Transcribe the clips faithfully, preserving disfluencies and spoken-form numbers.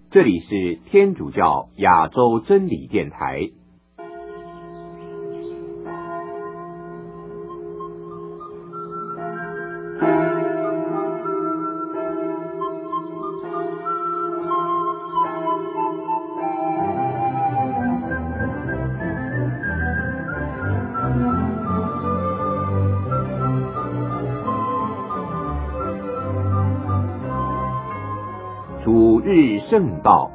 这里是天主教亚洲真理电台。主日圣道。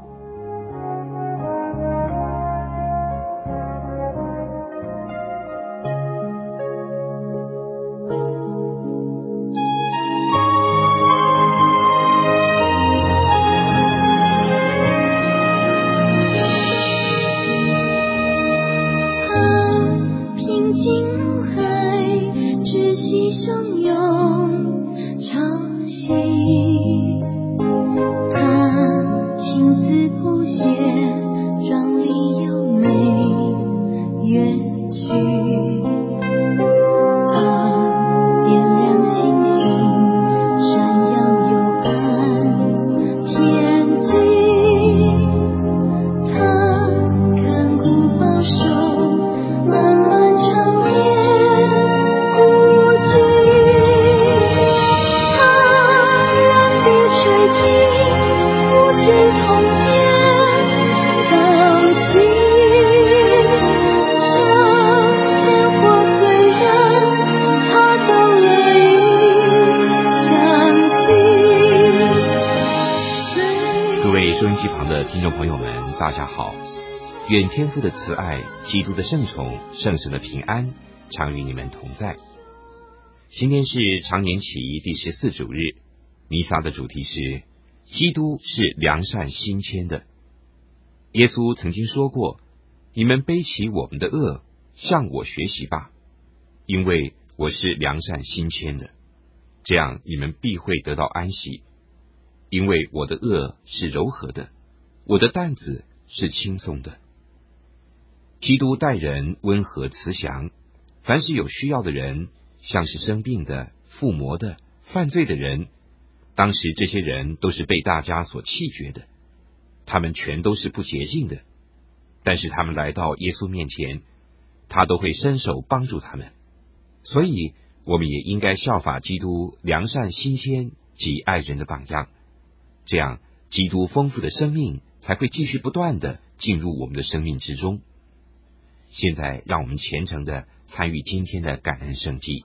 大家好，愿天父的慈爱、基督的圣宠、圣神的平安常与你们同在。今天是常年期第十四主日，弥撒的主题是基督是良善心谦的。耶稣曾经说过，你们背起我们的恶，向我学习吧，因为我是良善心谦的，这样你们必会得到安息，因为我的恶是柔和的，我的担子是轻松的。基督待人温和慈祥，凡是有需要的人，像是生病的、附魔的、犯罪的人，当时这些人都是被大家所弃绝的，他们全都是不洁净的，但是他们来到耶稣面前，他都会伸手帮助他们。所以我们也应该效法基督良善心谦及爱人的榜样，这样基督丰富的生命才会继续不断的进入我们的生命之中。现在让我们虔诚的参与今天的感恩圣祭。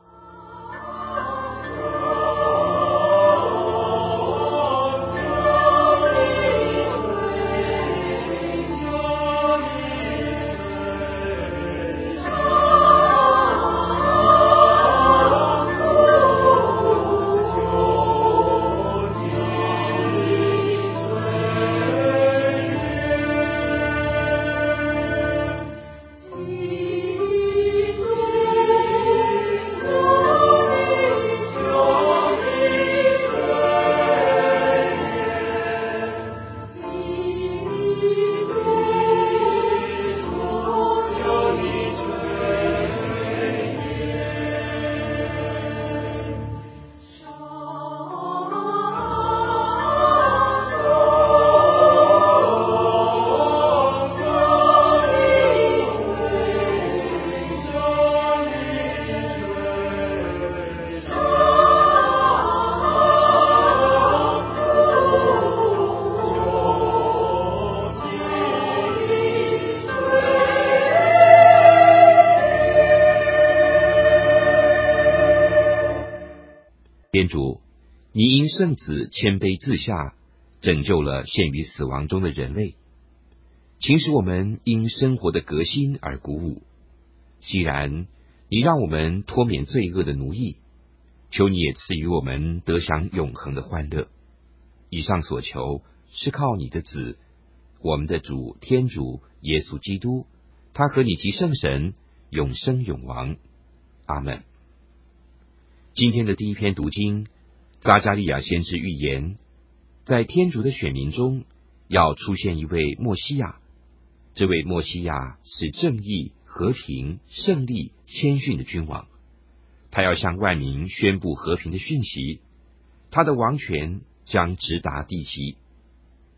天主，你因圣子谦卑自下，拯救了陷于死亡中的人类，请使我们因生活的革新而鼓舞。既然你让我们脱免罪恶的奴役，求你也赐予我们得享永恒的欢乐。以上所求是靠你的子，我们的主天主耶稣基督，他和你及圣神永生永王。阿们。今天的第一篇读经，撒迦利亚先知预言，在天主的选民中要出现一位默西亚，这位默西亚是正义、和平、胜利、谦逊的君王，他要向万民宣布和平的讯息，他的王权将直达地极。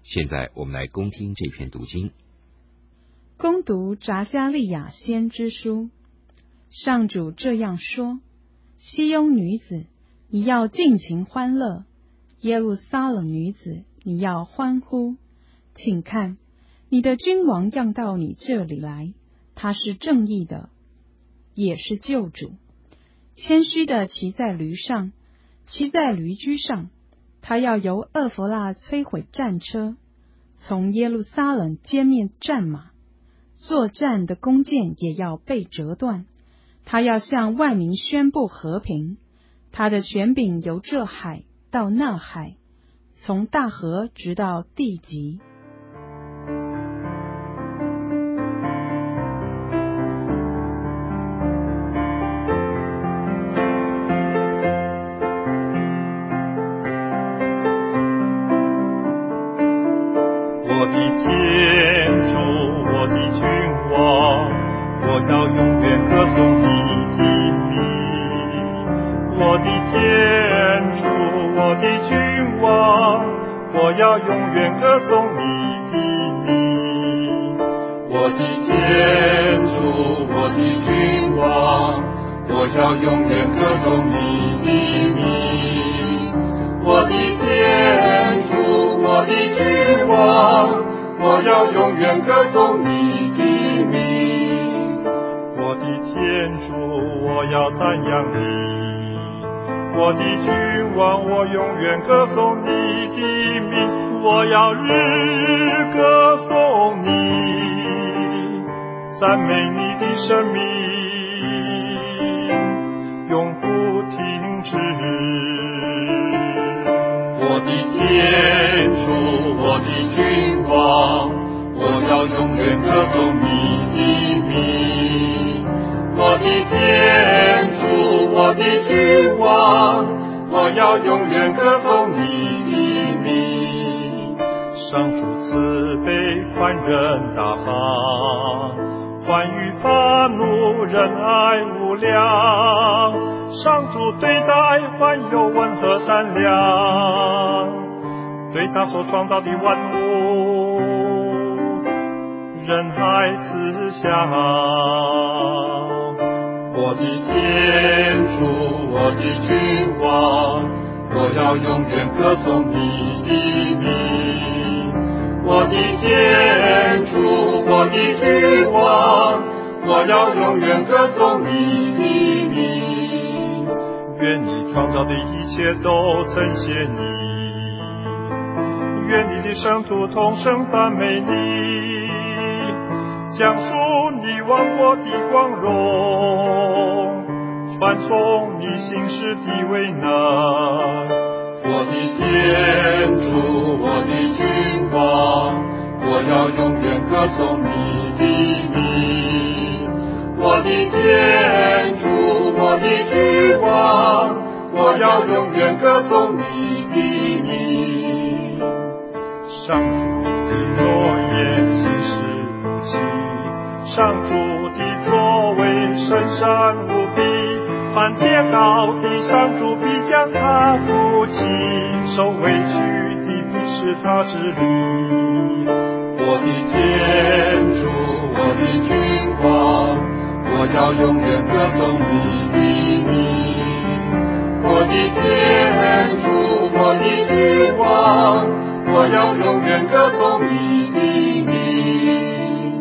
现在我们来恭听这篇读经。 恭读匝加利亚先知书。上主这样说：西雍女子，你要尽情欢乐；耶路撒冷女子，你要欢呼。请看，你的君王要到你这里来，他是正义的，也是救主。谦虚的骑在驴上，骑在驴驹上，他要由厄弗拉摧毁战车，从耶路撒冷歼灭战马，作战的弓箭也要被折断。他要向万民宣布和平，他的权柄由这海到那海，从大河直到地极。 我的天主，我的君王，我要永远歌颂你的名。我的天主，我的君王，我要永远歌颂你的名。我的天主，我的君王，我要永远歌颂你的名。我的天主，我的君王，我要永远歌颂你的名。我的天主，我要赞扬你。我的君王，我永远歌颂你的名。我要日日歌颂你，赞美你的生命，永不停止。我的天主，我的君王，我要永远歌颂你的名。我的天主，我的君王，我要永远歌颂你的名。上主慈悲，宽仁大方，欢愉发怒，仁爱无量。上主对待万有温和善良，对他所创造的万物仁爱慈祥。我的天主，我的君王，我要永远歌颂你的名。我的天主，我的君王，我要永远歌颂你的名。愿你创造的一切都称谢你，愿你的圣徒同声赞美你，讲述你王国的光荣，传颂你行事的伟能。我的天主，我的君王，我要永远歌颂你的名。我的天主，我的君王，我要永远歌颂你的名。上主的诺言其实不弃，上主的作为深山无比，凡跌倒的上主必将他扶起，受委屈的必使他治理。我的天主，我的君王，我要永远歌颂你的名。我的天主，我的君王，我要永远歌颂你的名。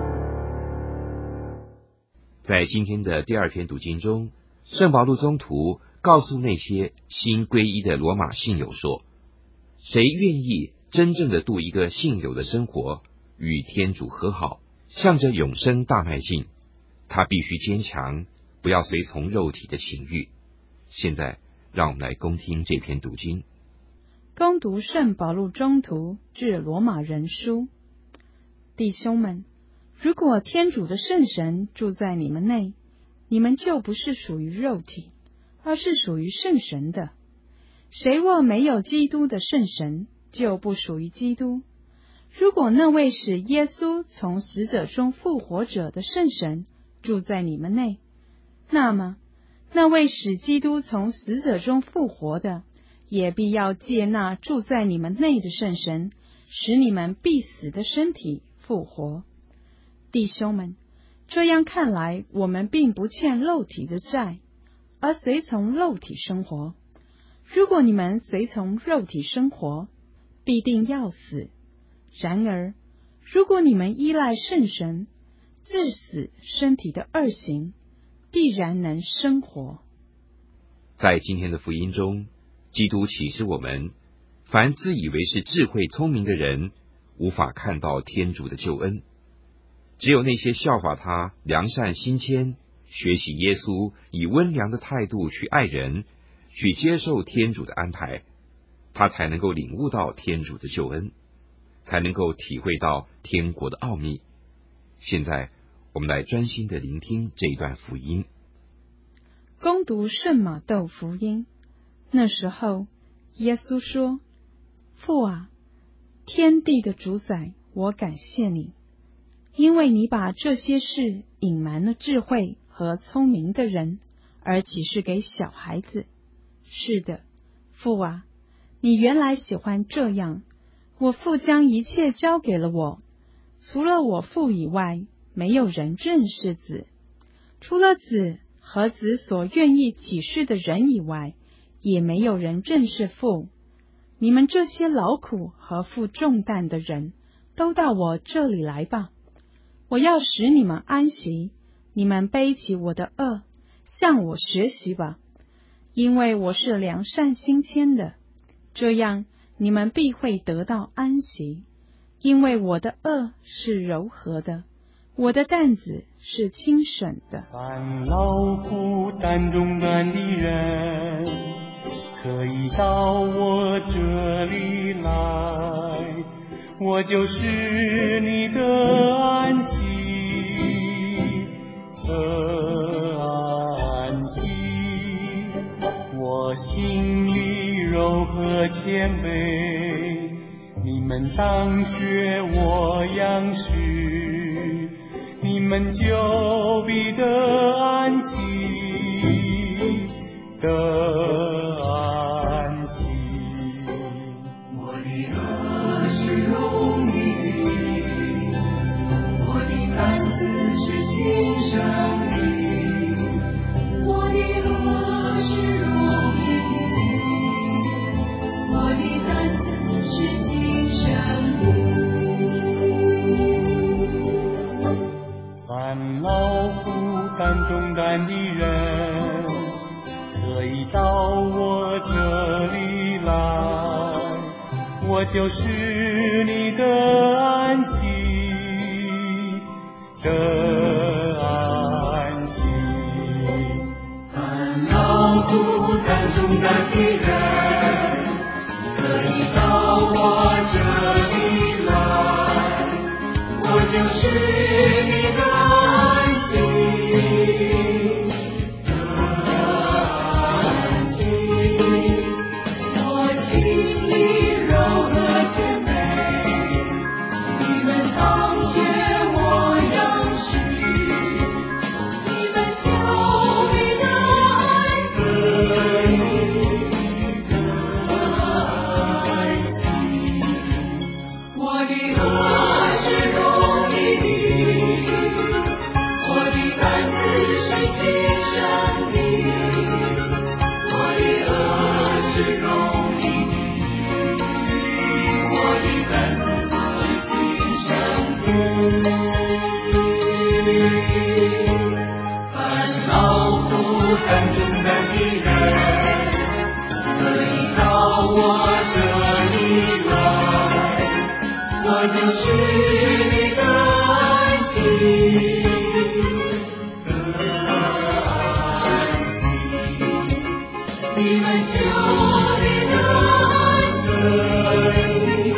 在今天的第二篇读经中，圣保禄宗徒告诉那些新皈依的罗马信友说，谁愿意真正的度一个信友的生活，与天主和好，向着永生大迈进，他必须坚强，不要随从肉体的情欲。现在让我们来恭听这篇读经。 恭读圣保禄宗徒致罗马人书。弟兄们，如果天主的圣神住在你们内，你们就不是属于肉体，而是属于圣神的。谁若没有基督的圣神，就不属于基督。如果那位使耶稣从死者中复活者的圣神住在你们内，那么那位使基督从死者中复活的，也必要借那住在你们内的圣神， 使你们必死的身体复活。弟兄们，这样看来，我们并不欠肉体的债，而随从肉体生活。如果你们随从肉体生活，必定要死。然而，如果你们依赖圣神，致死身体的恶行，必然能生活。 在今天的福音中，基督启示我们，凡自以为是智慧聪明的人，无法看到天主的救恩。只有那些效法他良善心谦，学习耶稣以温良的态度去爱人，去接受天主的安排，他才能够领悟到天主的救恩，才能够体会到天国的奥秘。现在我们来专心的聆听这一段福音。 恭读圣马窦福音。那时候，耶稣说：父啊，天地的主宰，我感谢你，因为你把这些事隐瞒了智慧和聪明的人，而启示给小孩子。是的，父啊，你原来喜欢这样。我父将一切交给了我，除了我父以外，没有人认识子，除了子和子所愿意启示的人以外，也没有人认识父。你们这些劳苦和负重担的人，都到我这里来吧，我要使你们安息。你们背起我的轭，向我学习吧，因为我是良善心谦的，这样你们必会得到安息。因为我的轭是柔和的，我的担子是轻省的。 凡劳苦担重担的人，可以到我这里来，我就是你的安息，的安息。我心里柔和谦卑，你们当学我样式，你们就必得安息，得安息。 我的轭是容易的，我的担子是轻省的，我的轭是容易的，我的担子是轻省的。 凡劳苦担重担的人，可以到我这里来，我就是你的安息，的安息。 凡劳苦担重担的人，可以到我这里来，我就是你的安息，的安息。我心里柔和谦卑，你们当学我样式，你们就必得安息，的安息。我的轭是容易的，我的担子是轻省的，我的轭是容易的，我的担子是轻省的。凡劳苦担重担的人，可以到我这里来，我就是你的安息，的安息。你们就必得安息，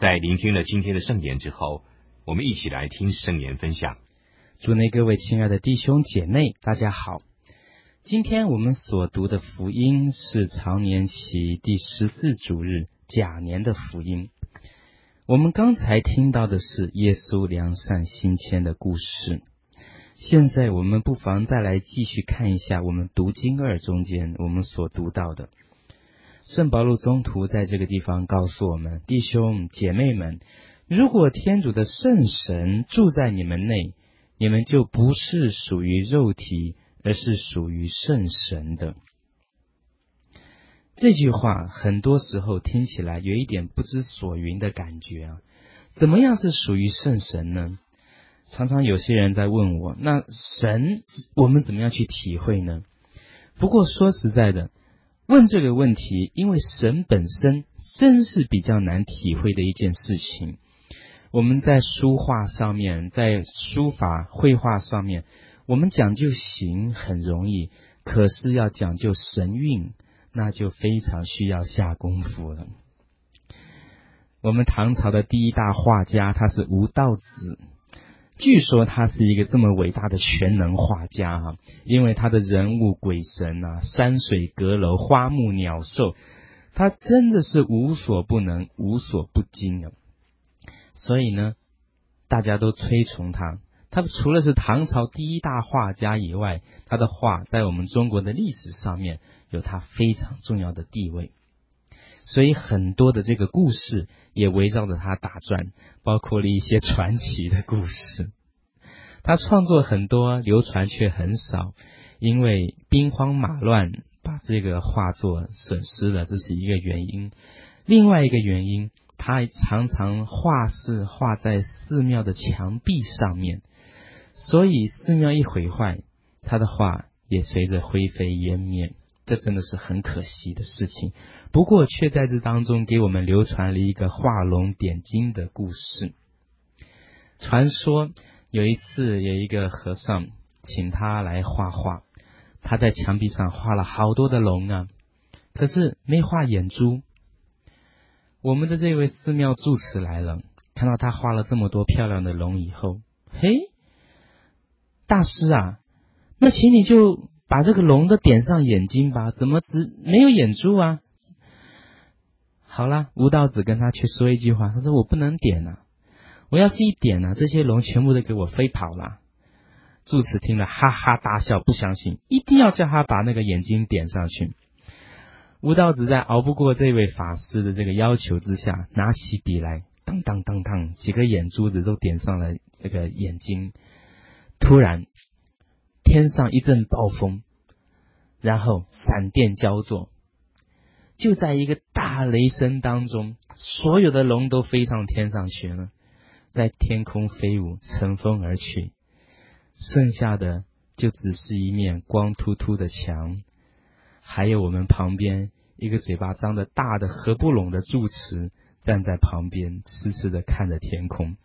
在聆听了今天的圣言之后，我们一起来听圣言分享。 主内各位亲爱的弟兄姐妹，大家好。今天我们所读的福音是常年期第十四主日甲年的福音。我们刚才听到的是耶稣良善心谦的故事。现在我们不妨再来继续看一下我们读经二中间我们所读到的。圣保禄宗徒在这个地方告诉我们，弟兄姐妹们，如果天主的圣神住在你们内，你们就不是属于肉体，而是属于圣神的。这句话很多时候听起来有一点不知所云的感觉啊！怎么样是属于圣神呢？常常有些人在问我，那神我们怎么样去体会呢？不过说实在的，问这个问题，因为神本身真是比较难体会的一件事情。我们在书画上面，在书法绘画上面，我们讲究形很容易，可是要讲究神韵，那就非常需要下功夫了。我们唐朝的第一大画家，他是吴道子。据说他是一个这么伟大的全能画家哈、啊，因为他的人物鬼神啊，山水阁楼、花木鸟兽，他真的是无所不能，无所不精啊。所以呢，大家都推崇他。他除了是唐朝第一大画家以外，他的画在我们中国的历史上面有他非常重要的地位。所以很多的这个故事也围绕着他打转，包括了一些传奇的故事。他创作很多，流传却很少，因为兵荒马乱把这个画作损失了，这是一个原因。另外一个原因，他常常画是画在寺庙的墙壁上面，所以寺庙一毁坏，他的画也随着灰飞烟灭。这真的是很可惜的事情，不过却在这当中给我们流传了一个画龙点睛的故事。传说有一次有一个和尚请他来画画，他在墙壁上画了好多的龙啊，可是没画眼珠。我们的这位寺庙住持来了，看到他画了这么多漂亮的龙以后，嘿，大师啊，那请你就把这个龙都点上眼睛吧，怎么只没有眼珠啊？好啦，吴道子跟他去说一句话，他说我不能点啊，我要是一点啊，这些龙全部都给我飞跑了。住持听了哈哈大笑，不相信，一定要叫他把那个眼睛点上去。吴道子在熬不过这位法师的这个要求之下，拿起笔来，当当当当，几个眼珠子都点上了这个眼睛。突然天上一阵暴风，然后闪电交作，就在一个大雷声当中，所有的龙都飞上天上去了，在天空飞舞，乘风而去，剩下的就只是一面光秃秃的墙，还有我们旁边一个嘴巴张得大的合不拢的住持站在旁边痴痴地看着天空。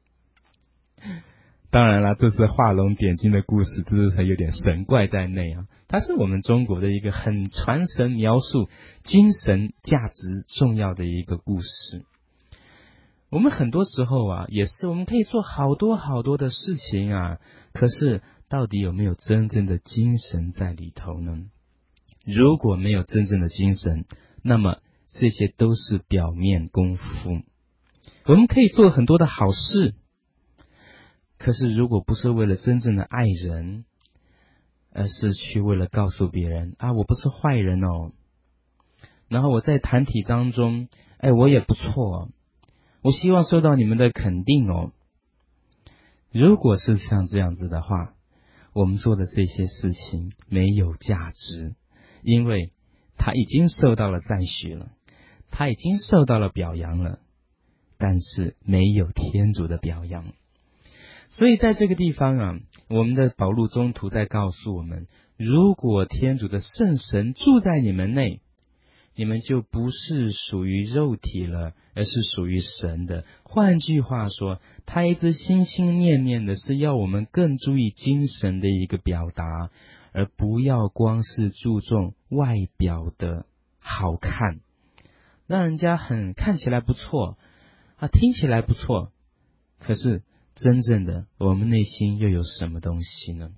当然了，这是画龙点睛的故事，这是有点神怪在内啊。它是我们中国的一个很传神描述精神价值重要的一个故事。我们很多时候啊，也是我们可以做好多好多的事情啊，可是到底有没有真正的精神在里头呢？如果没有真正的精神，那么这些都是表面功夫。我们可以做很多的好事，可是如果不是为了真正的爱人，而是去为了告诉别人啊，我不是坏人哦，然后我在团体当中，哎，我也不错，我希望受到你们的肯定哦。如果是像这样子的话，我们做的这些事情没有价值，因为他已经受到了赞许了，他已经受到了表扬了，但是没有天主的表扬。所以在这个地方啊，我们的保禄宗徒在告诉我们，如果天主的圣神住在你们内，你们就不是属于肉体了，而是属于神的。换句话说，他一直心心念念的是要我们更注意精神的一个表达，而不要光是注重外表的好看，让人家很看起来不错， 啊，听起来不错，可是真正的我们内心又有什么东西呢？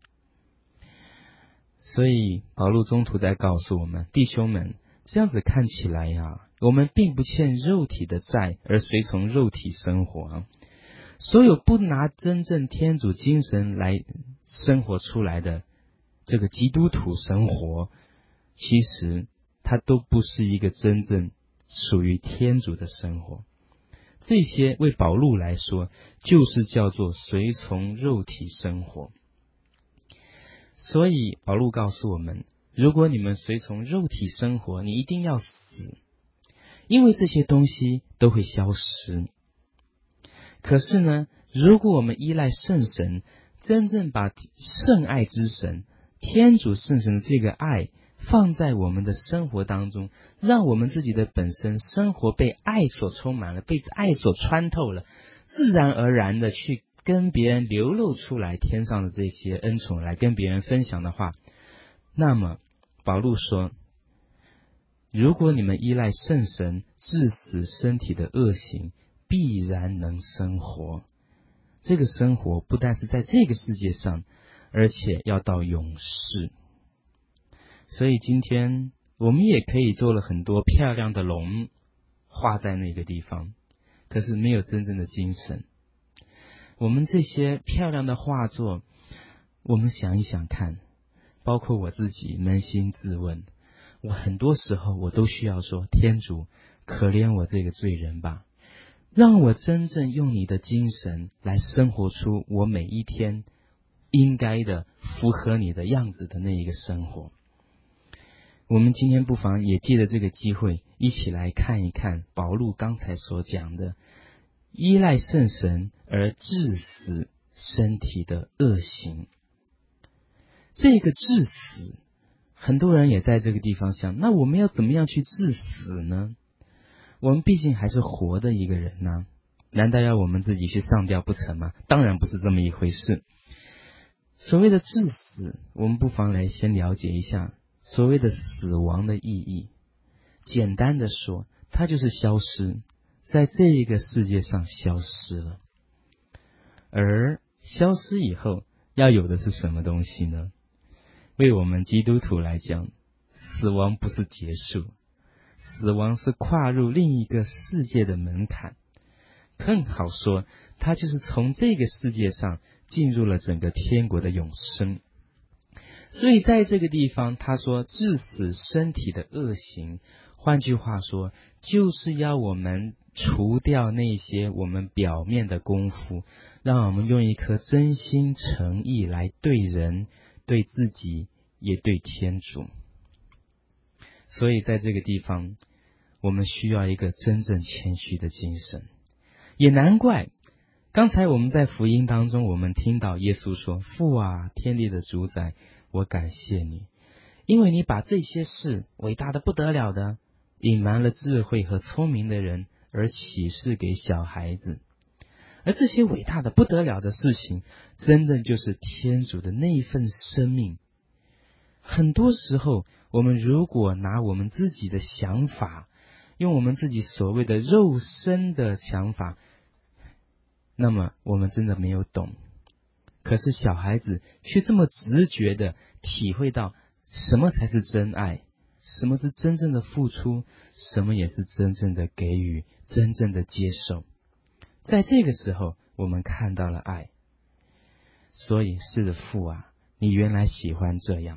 所以保禄中途在告诉我们，弟兄们，这样子看起来呀、啊，我们并不欠肉体的债而随从肉体生活啊。所有不拿真正天主精神来生活出来的这个基督徒生活，其实它都不是一个真正属于天主的生活。这些为保禄来说，就是叫做随从肉体生活。所以保禄告诉我们，如果你们随从肉体生活，你一定要死，因为这些东西都会消失。可是呢，如果我们依赖圣神，真正把圣爱之神、天主圣神的这个爱放在我们的生活当中，让我们自己的本身生活被爱所充满了，被爱所穿透了，自然而然的去跟别人流露出来天上的这些恩宠，来跟别人分享的话，那么保禄说，如果你们依赖圣神致死身体的恶行，必然能生活。这个生活不但是在这个世界上，而且要到永世。所以今天我们也可以做了很多漂亮的龙画在那个地方，可是没有真正的精神。我们这些漂亮的画作，我们想一想看，包括我自己扪心自问，我很多时候我都需要说，天主可怜我这个罪人吧，让我真正用你的精神来生活出我每一天应该的符合你的样子的那一个生活。我们今天不妨也借着这个机会，一起来看一看保禄刚才所讲的依赖圣神而致死身体的恶行。这个致死，很多人也在这个地方想，那我们要怎么样去致死呢？我们毕竟还是活的一个人呢、啊，难道要我们自己去上吊不成吗？当然不是这么一回事。所谓的致死，我们不妨来先了解一下所谓的死亡的意义。简单的说，它就是消失，在这一个世界上消失了。而消失以后要有的是什么东西呢？为我们基督徒来讲，死亡不是结束，死亡是跨入另一个世界的门槛。更好说，它就是从这个世界上进入了整个天国的永生。所以在这个地方他说致死身体的恶行，换句话说，就是要我们除掉那些我们表面的功夫，让我们用一颗真心诚意来对人、对自己，也对天主。所以在这个地方我们需要一个真正谦虚的精神。也难怪刚才我们在福音当中，我们听到耶稣说，父啊，天地的主宰，我感谢你，因为你把这些事伟大的不得了的隐瞒了智慧和聪明的人，而启示给小孩子。而这些伟大的不得了的事情，真的就是天主的那一份生命。很多时候我们如果拿我们自己的想法，用我们自己所谓的肉身的想法，那么我们真的没有懂。可是小孩子却这么直觉的体会到什么才是真爱，什么是真正的付出，什么也是真正的给予，真正的接受。在这个时候我们看到了爱。所以是的，父啊，你原来喜欢这样。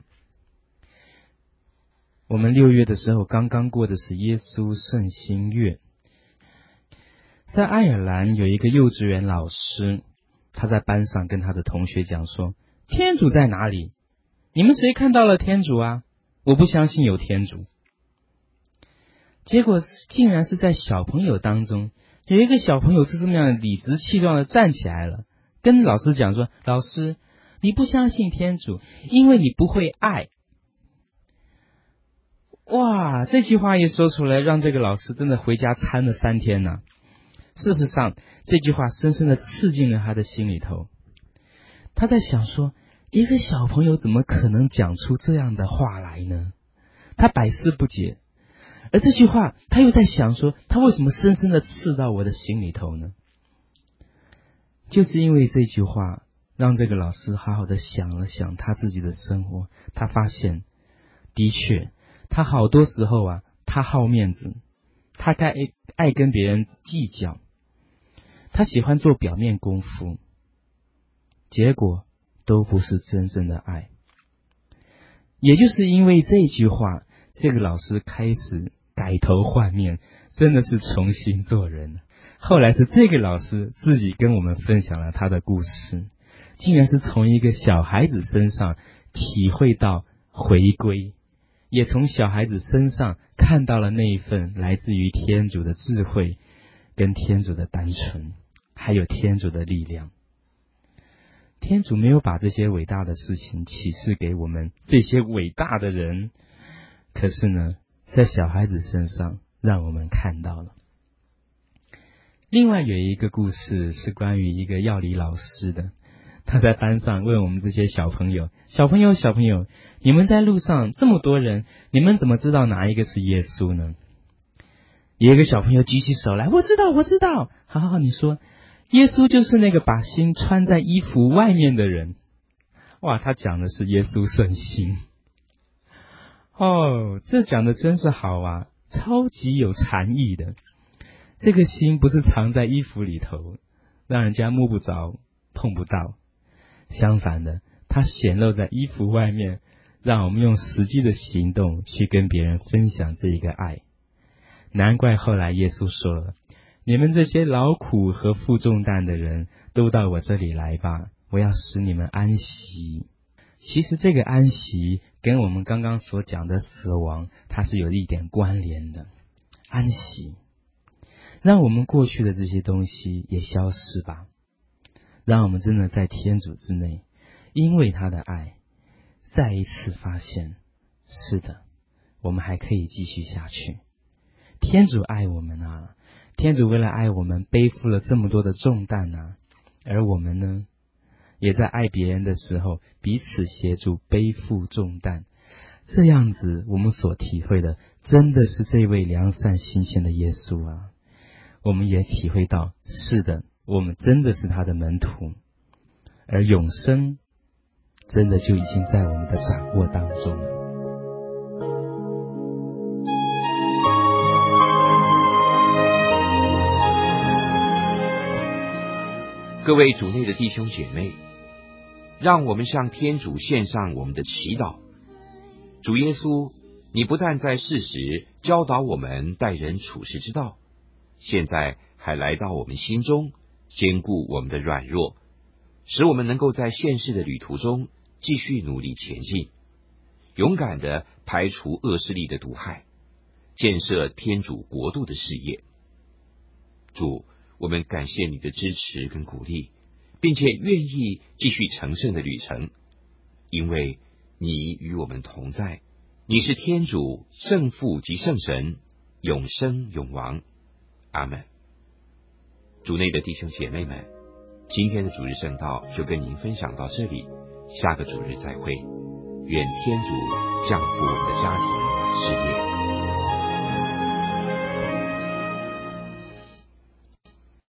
我们六月的时候刚刚过的是耶稣圣心月，在爱尔兰有一个幼稚园老师，他在班上跟他的同学讲说，天主在哪里？你们谁看到了天主啊？我不相信有天主。结果竟然是在小朋友当中，有一个小朋友是这么样理直气壮的站起来了，跟老师讲说，老师，你不相信天主，因为你不会爱。哇，这句话一说出来，让这个老师真的回家参了三天呢。事实上，这句话深深的刺进了他的心里头。他在想说，一个小朋友怎么可能讲出这样的话来呢？他百思不解。 而这句话他又在想说，他为什么深深的刺到我的心里头呢？就是因为这句话让这个老师好好的想了想他自己的生活，他发现的确他好多时候啊，他好面子，他该爱跟别人计较，他喜欢做表面功夫，结果都不是真正的爱。也就是因为这句话，这个老师开始改头换面，真的是重新做人。后来是这个老师自己跟我们分享了他的故事，竟然是从一个小孩子身上体会到回归，也从小孩子身上看到了那一份来自于天主的智慧，跟天主的单纯，还有天主的力量。天主没有把这些伟大的事情启示给我们这些伟大的人，可是呢，在小孩子身上让我们看到了。另外有一个故事是关于一个药理老师的，他在班上问我们这些小朋友，小朋友小朋友，你们在路上这么多人，你们怎么知道哪一个是耶稣呢？有一个小朋友举起手来，我知道我知道，好好好，你说耶稣就是那个把心穿在衣服外面的人。哇，他讲的是耶稣圣心。哦，这讲的真是好啊，超级有禅意的。这个心不是藏在衣服里头，让人家摸不着碰不到，相反的，它显露在衣服外面，让我们用实际的行动去跟别人分享这一个爱。难怪后来耶稣说了，你们这些劳苦和负重担的人，都到我这里来吧，我要使你们安息。其实这个安息跟我们刚刚所讲的死亡，它是有一点关联的。安息让我们过去的这些东西也消失吧，让我们真的在天主之内，因为他的爱再一次发现，是的，我们还可以继续下去。天主爱我们啊，天主为了爱我们背负了这么多的重担啊，而我们呢，也在爱别人的时候彼此协助背负重担。这样子我们所体会的真的是这位良善心性的耶稣啊，我们也体会到，是的，我们真的是他的门徒，而永生真的就已经在我们的掌握当中了。 各位主内的弟兄姐妹，让我们向天主献上我们的祈祷。主耶稣，你不但在世时教导我们待人处事之道，现在还来到我们心中，坚固我们的软弱，使我们能够在现世的旅途中继续努力前进，勇敢地排除恶势力的毒害，建设天主国度的事业。主，我们感谢你的支持跟鼓励，并且愿意继续成圣的旅程，因为你与我们同在，你是天主、圣父及圣神，永生永王。阿们。主内的弟兄姐妹们，今天的主日圣道就跟您分享到这里，下个主日再会。愿天主降福我们的家庭、事业。